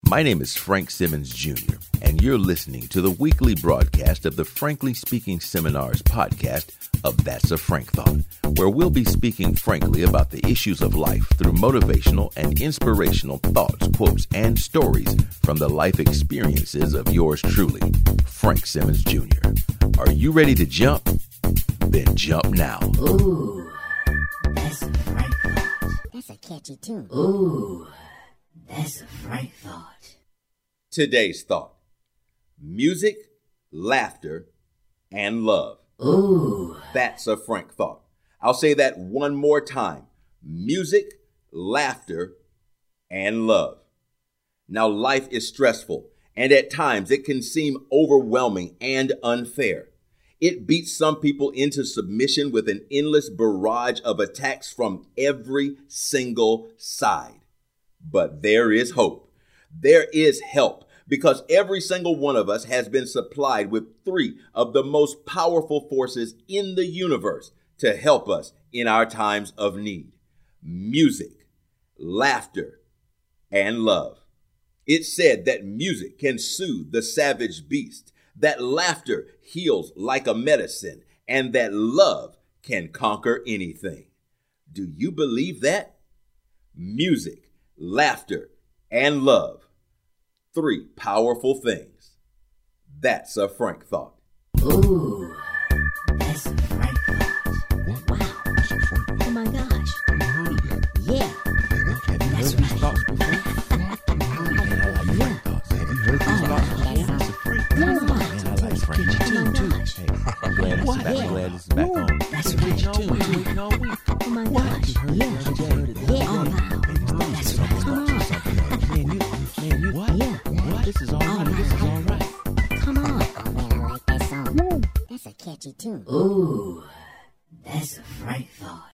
My name is Frank Simmons Jr., and you're listening to the weekly broadcast of the Frankly Speaking Seminars podcast of That's a Frank Thought, where we'll be speaking frankly about the issues of life through motivational and inspirational thoughts, quotes, and stories from the life experiences of yours truly, Frank Simmons Jr. Are you ready to jump? Then jump now. Ooh, that's a Frank Thought. That's a catchy tune. Ooh, that's a Frank Thought. Today's thought: music, laughter, and love. Ooh. That's a Frank Thought. I'll say that one more time: music, laughter, and love. Now, life is stressful, and at times it can seem overwhelming and unfair. It beats some people into submission with an endless barrage of attacks from every single side. But there is hope. There is help, because every single one of us has been supplied with three of the most powerful forces in the universe to help us in our times of need: music, laughter, and love. It's said that music can soothe the savage beast, that laughter heals like a medicine, and that love can conquer anything. Do you believe that? Music, laughter, and love. Three powerful things. That's a Frank Thought. Ooh, that's a Frank Thought. Wow. That's a Frank Thought. Oh my gosh. I've heard of that. Yeah. Have you That's heard these right. thoughts before? I've heard of that. I like Frank thoughts. Have you heard these thoughts before? That's a Frank Thought. Yeah. Man, I like Frank Oh Thoughts. my gosh. Hey, I'm glad this is back. I'm glad this is back on. That's right. Oh my gosh. Yeah. Yeah. Oh wow. That's right. Come on. Yeah. This is all right. This is all right. Come on. Oh man, I like that song. That's a catchy tune. Ooh, that's a Frank Thought.